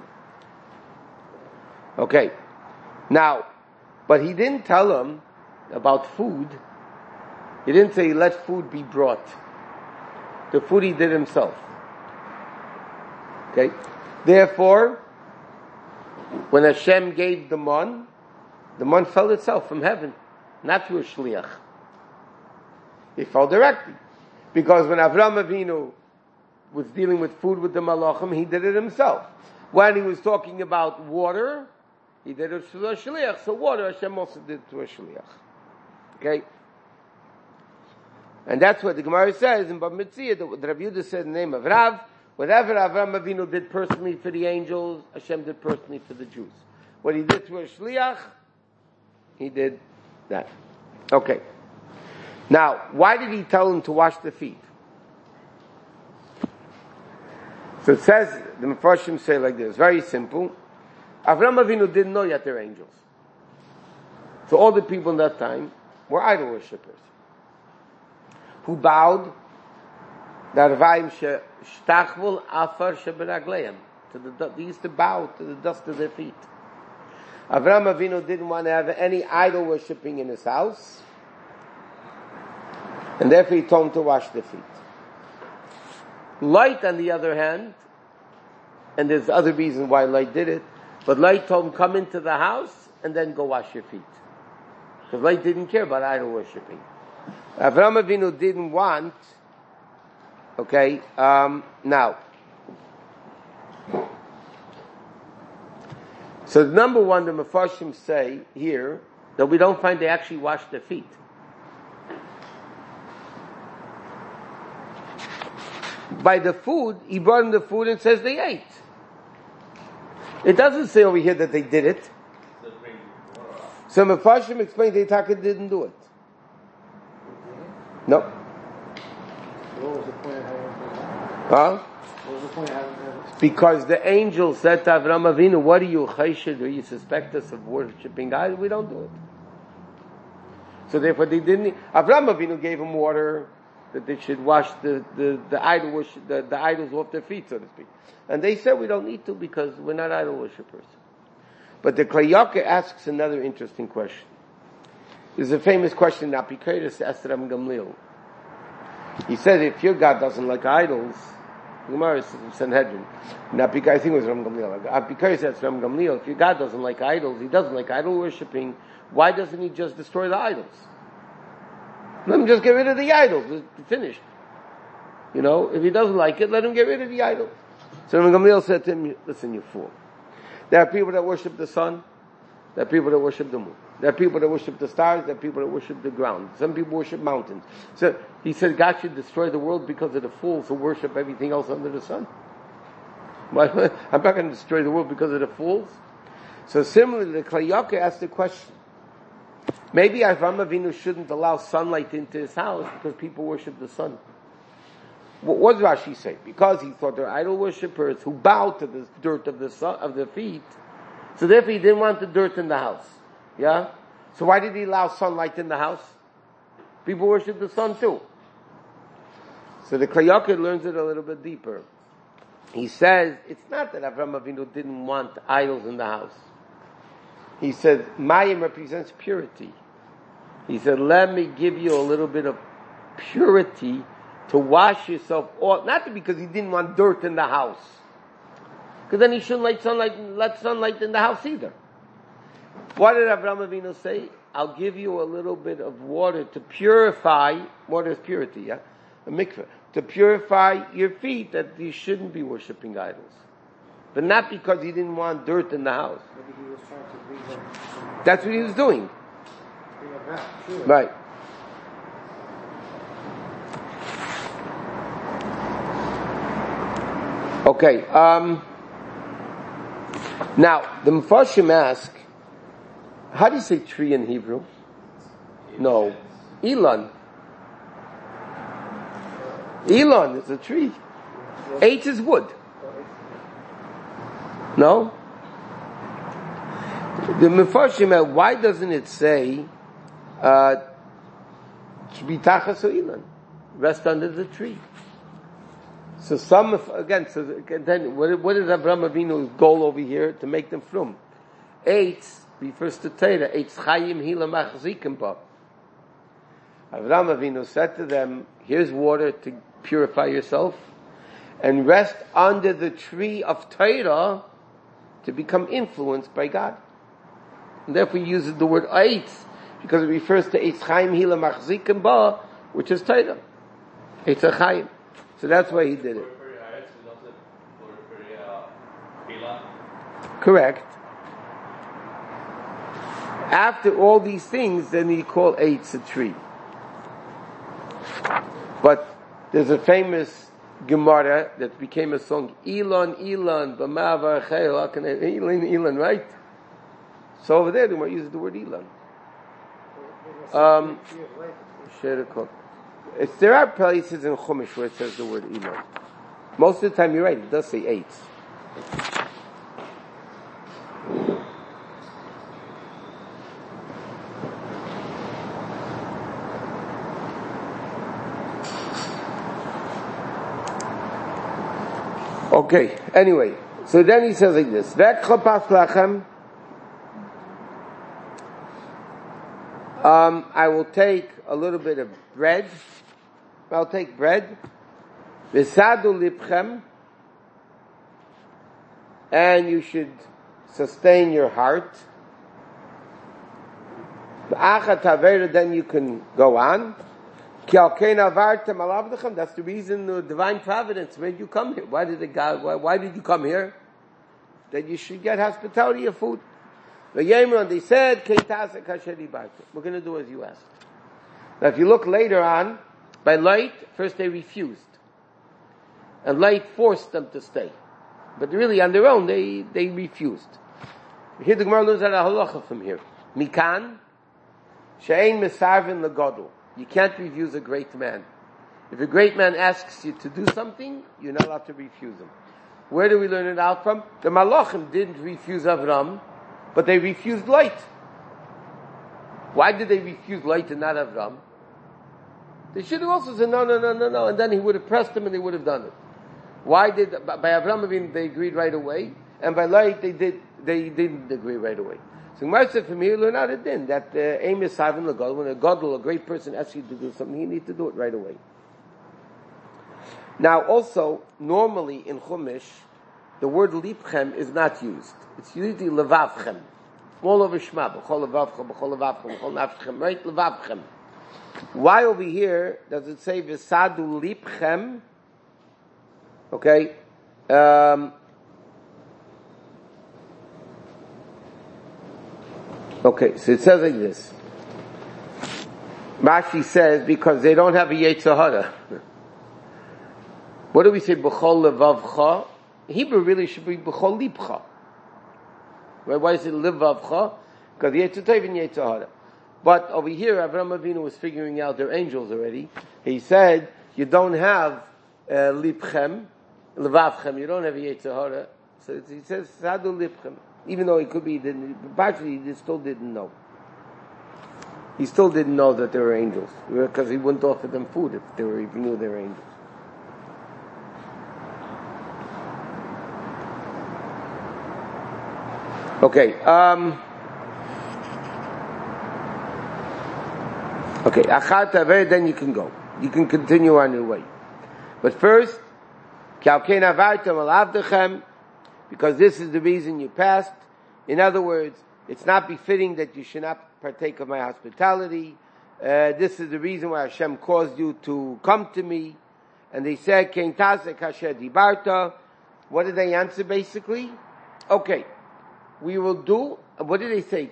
Okay, now, but he didn't tell them about food. He didn't say let food be brought. The food he did himself. Okay, therefore, when Hashem gave the man fell itself from heaven, not through a shliach. It fell directly. Because when Avraham Avinu was dealing with food with the Malachim, he did it himself. When he was talking about water, he did it through a shliach. So water, Hashem also did through a shliach. Okay? And that's what the Gemara says in Bab Metzia, the Rav Yehuda said in the name of Rav, whatever Avraham Avinu did personally for the angels, Hashem did personally for the Jews. What he did through a shliach, he did that. Okay. Now, why did he tell him to wash the feet? So it says, the Mefarshim say like this, very simple. Avraham Avinu didn't know yet they're angels. So all the people in that time were idol worshippers. Who bowed, they used to bow to the dust of their feet. Avraham Avinu didn't want to have any idol worshipping in his house. And therefore he told him to wash the feet. Lot, on the other hand, and there's other reasons why Lot did it, but Lot told him, come into the house and then go wash your feet. Because Lot didn't care about idol worshipping. Avraham Avinu didn't want, okay, now, So number one, the Mefarshim say here that we don't find they actually washed their feet. By the food, he brought them the food and says they ate. It doesn't say over here that they did it. So Mefarshim explains they didn't do it. No. What was the point of having it? Huh? What was the point of having it? Because the angel said to Avram Avinu, what are you, chayshid, or you suspect us of worshipping God? We don't do it. So therefore they didn't, Avram Avinu gave him water that they should wash the idol worship, the idols off their feet, so to speak. And they said we don't need to because we're not idol worshippers. But the Klayaka asks another interesting question. There's a famous question that Apikoros asked Ram Gamliel. He said, if your God doesn't like idols, Gemara says in Sanhedrin, I think it was Ram Gamliel. Apikoros asked Ram Gamliel, if your God doesn't like idols, he doesn't like idol worshipping, why doesn't he just destroy the idols? Let him just get rid of the idols. It's finished. You know, if he doesn't like it, let him get rid of the idols. So Ram Gamliel said to him, listen, you fool. There are people that worship the sun. There are people that worship the moon. There are people that worship the stars. There are people that worship the ground. Some people worship mountains. So he said God should destroy the world because of the fools who worship everything else under the sun. I'm not going to destroy the world because of the fools. So similarly, the Klayaka asked the question. Maybe Avram Avinu shouldn't allow sunlight into his house because people worship the sun. What does Rashi say? Because he thought they're idol worshippers who bow to the dirt of the sun, of their feet. So therefore he didn't want the dirt in the house. Yeah? So why did he allow sunlight in the house? People worship the sun too. So the Klayaka learns it a little bit deeper. He says, it's not that Avram Avinu didn't want idols in the house. He said, Mayim represents purity. He said, let me give you a little bit of purity to wash yourself off. Not because he didn't want dirt in the house. Because then he shouldn't let sunlight in the house either. What did Avram Avinu say? I'll give you a little bit of water to purify, water is purity, yeah? A mikveh. To purify your feet that you shouldn't be worshipping idols. But not because he didn't want dirt in the house. Maybe he was trying to bring them. That's what he was doing. Bring them back. Sure. Right. Okay. Now, the Mefarshim ask, how do you say tree in Hebrew? No. Elon. Elon is a tree. H is wood. No? The Mefarshim, why doesn't it say, Bitachas Elon? Rest under the tree. So some, again, then what is Avraham Avinu's goal over here to make them from? Eitz refers to Torah. Eitz Chayim Hila Machzikim Ba. Avraham Avinu said to them, here's water to purify yourself, and rest under the tree of Torah to become influenced by God. And therefore he uses the word Eitz, because it refers to Eitz Chayim Hila Machzikim Ba, which is Torah. Eitz Chayim. So that's why he did it. Correct. After all these things, then he called Eitz a tree. But there's a famous Gemara that became a song, Elon, Elon, B'ma'avar Chayil, Elon, Elon, right? So over there, the Gemara uses the word Elon. There are places in Chumash where it says the word Elon. Most of the time, you're right, it does say Eitz. Okay, anyway, so then he says like this, I will take a little bit of bread. I'll take bread. V'sadu lipchem. And you should sustain your heart. V'achat havera, then you can go on. Ki al kein avartem al avdechem. That's the reason the divine providence made you come here. Why did you come here? that you should get hospitality of food. The Yemron, they said, we're going to do as you asked. Now if you look later on, by Light, first they refused. And Light forced them to stay. But really on their own, they refused. Here the Gemara learns out a halacha from here. Mikan, she'ein mesarvin legadol. You can't refuse a great man. If a great man asks you to do something, you're not allowed to refuse him. Where do we learn it out from? The Malachim didn't refuse Avram, but they refused Light. Why did they refuse Light and not Avram? They should have also said, no, and then he would have pressed them and they would have done it. Why did, by Avram Avinu they agreed right away, and by Light they didn't agree right away. So Gemara said from here, learn out a din, that aim is savin l'gadol, when a gadol, a great person asks you to do something, you need to do it right away. Now also, normally in Chumash, the word lipchem is not used. It's usually levavchem. All over Shema, b'chol levavchem, b'chol levavchem, b'chol nafchem, right? Levavchem. Why over here does it say v'sadu lipchem? Okay. Okay, so it says like this. Rashi says, because they don't have a Yetzer Hara. What do we say, b'chol levavcha? Hebrew really should be b'chol lipcha. Right? Why is it levavcha? Because the Yetzer Tov and Yetzer Hara. But over here, Avraham Avinu was figuring out their angels already. He said, you don't have lipchem, levavchem, you don't have a Yetzer Hara. So he says, sadu lipchem. Even though it could be, actually he still didn't know. He still didn't know that they were angels. Because he wouldn't offer them food if they were, even knew they were angels. Okay, okay, then you can go. You can continue on your way. But first, because this is the reason you passed. In other words, it's not befitting that you should not partake of my hospitality. This is the reason why Hashem caused you to come to me. And they said, what did they answer basically? Okay, we will do, what did they say?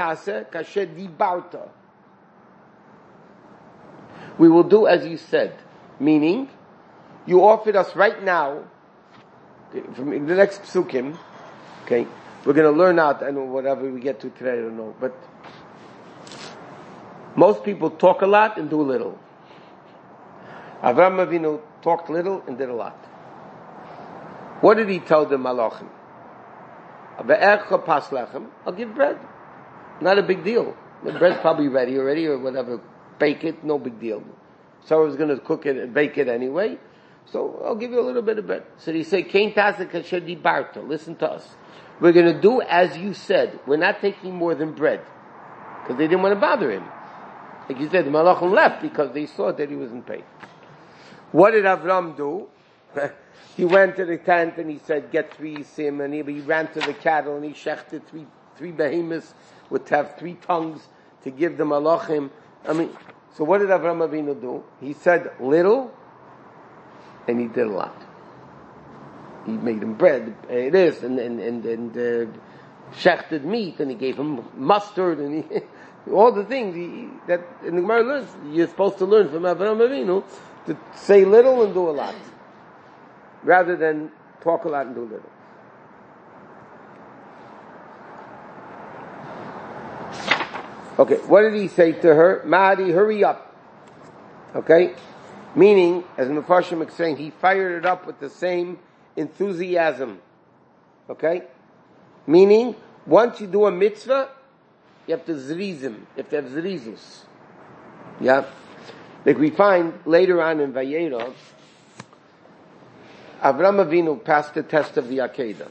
We will do as you said. Meaning, you offered us right now, from the next psukim, okay, we're going to learn out, and whatever we get to today, I don't know, but most people talk a lot and do little. Avraham Avinu talked little and did a lot. What did he tell the malachim? I'll give bread. Not a big deal. The bread's probably ready already or whatever. Bake it, no big deal. Someone's going to cook it and bake it anyway. So I'll give you a little bit of bread. So they say, listen to us. We're going to do as you said. We're not taking more than bread. Because they didn't want to bother him. Like you said, the malachim left because they saw that he wasn't paid. What did Avram do? He went to the tent and he said, get 3 sim, and he ran to the cattle and he shechted three behemoths would have 3 tongues to give the malachim. I mean, so what did Avraham Avinu do? He said little, and he did a lot. He made him bread, this, and shechted meat, and he gave him mustard, and all the things that in the Gemara learns, you're supposed to learn from Avraham Avinu to say little and do a lot, rather than talk a lot and do little. Okay, what did he say to her? Mahdi, hurry up. Okay? Meaning, as Mefarshim explained, he fired it up with the same enthusiasm. Okay? Meaning, once you do a mitzvah, you have to zrizim. You have to have zrizus. Yeah? Like we find later on in Vayera, Avram Avinu passed the test of the Akedah.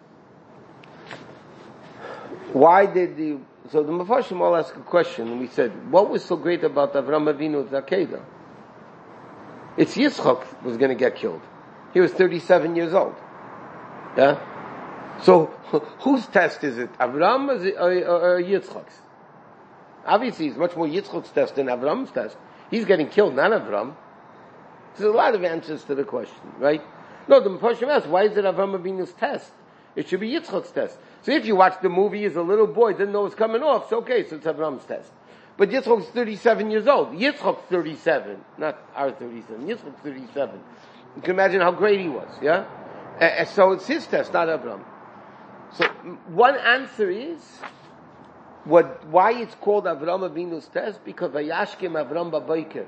Why did so the Mefarshim all asked a question, and we said, what was so great about Avram Avinu's Akedah? It's Yitzchak was going to get killed. He was 37 years old. Yeah? So, whose test is it? Avram or Yitzchak's? Obviously, it's much more Yitzchak's test than Avram's test. He's getting killed, not Avram. There's a lot of answers to the question, right? No, the Mefarshim asked, why is it Avram Avinu's test? it should be Yitzchok's test. So if you watch the movie as a little boy, didn't know it was coming off, it's okay, so it's Avram's test. But Yitzchok's 37 years old. Yitzchok's 37, not our 37. Yitzchok's 37. You can imagine how great he was, yeah? So it's his test, not Avram. So one answer is, why it's called Avram Avinu's test? Because Vayashkem Avram Babayker.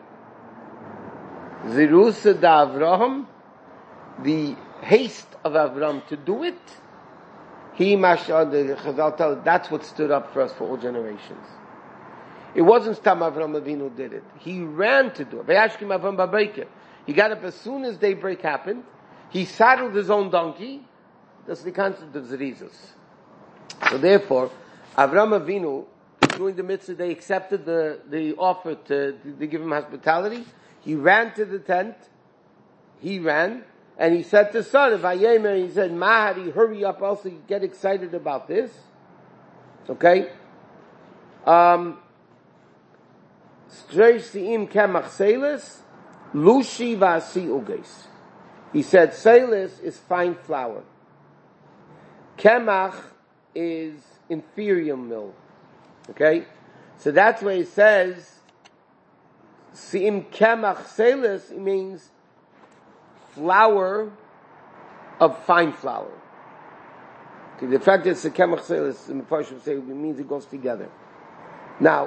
Zirusa da Avraham, the haste of Avram to do it, the Chazal tell, that's what stood up for us for all generations. It wasn't Stam Avram Avinu did it. He ran to do it. Vayashkim Avram Babayker. He got up as soon as daybreak happened. He saddled his own donkey. That's the concept of Zerizus. So therefore, Avram Avinu, during the mitzvah, they accepted the offer to give him hospitality. He ran to the tent. He ran. And he said to son, he said, Mahari, hurry up, also get excited about this. Okay? He said, Seilis is fine flour. Kemach is inferior mill. Okay? So that's why he says, Si'im kemach seilis, it means flour of fine flour. Okay, the fact that it's a kemach seilis, the Mepharshim say, it means it goes together. Now,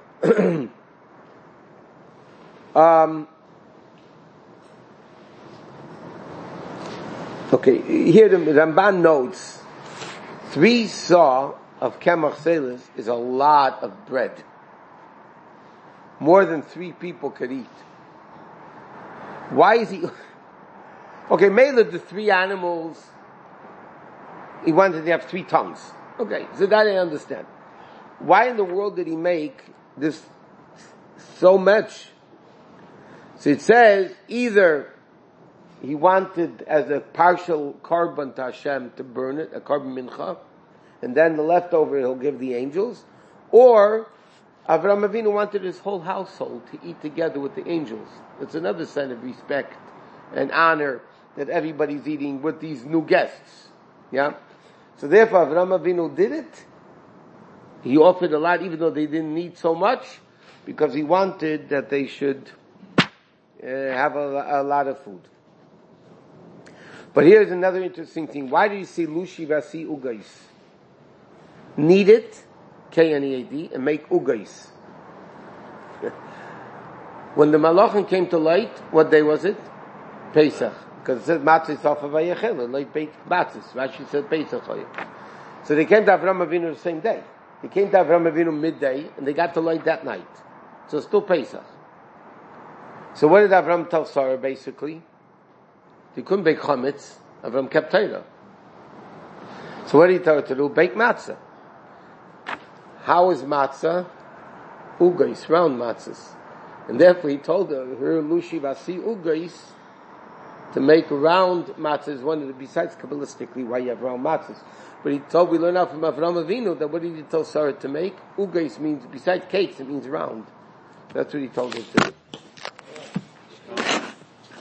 okay, here the Ramban notes, 3 saw of kemach seilis is a lot of bread. More than 3 people could eat. Why is he... Okay, Mela, the 3 animals, he wanted to have 3 tongues. Okay, so that I understand. Why in the world did he make this so much? So it says, either he wanted as a partial korban to Hashem to burn it, a korban mincha, and then the leftover he'll give the angels, or Avram Avinu wanted his whole household to eat together with the angels. It's another sign of respect and honor that everybody's eating with these new guests. Yeah? So therefore Avram Avinu did it. He offered a lot even though they didn't need so much because he wanted that they should have a lot of food. But here's another interesting thing. Why do you see Lushi Vasi Ugais? Knead it, K-N-E-A-D, and make Ugais. When the Malachim came to light, what day was it? Pesach. Because it says Matzah Sofa Vayechel, light baked matzahs. Rashi said Pesach. So they came to Avram Avinu the same day. They came to Avram Avinu midday, and they got to light that night. So it's still Pesach. So what did Avram tell Sarah, basically? They couldn't bake chametz. Avram kept Torah. So what did he tell her to do? Bake matzah. How is matzah? Ugais, round matzahs. And therefore he told her, Lushi Vasi Ugais, to make round matzahs, one of the, besides Kabbalistically, why you have round matzahs. But he told, we learn out from Avram Avinu, that what did he tell Sarah to make? Ugais means, besides cakes, it means round. That's what he told her to do.